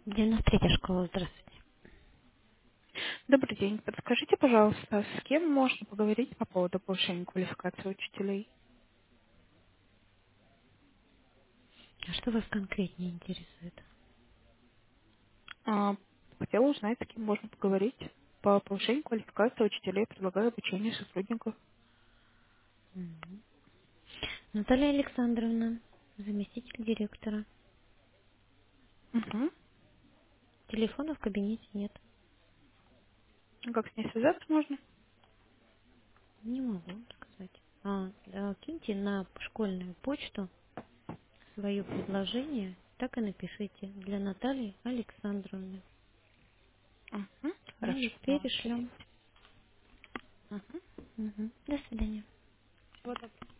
93-я школа, здравствуйте. Добрый день. Подскажите, пожалуйста, с кем можно поговорить по поводу повышения квалификации учителей? А что вас конкретнее интересует? А, Хотела узнать, с кем можно поговорить по повышению квалификации учителей, предлагаю обучение сотрудников. Мгм. Наталья Александровна, заместитель директора. Угу. Телефона в кабинете нет. Как с ней связаться можно? Не могу сказать. Да, киньте на школьную почту свое предложение, так и напишите для Натальи Александровны. Угу. Мы ей Хорошо. перешлем. Мгм. Мгм. До свидания. Всего доброго.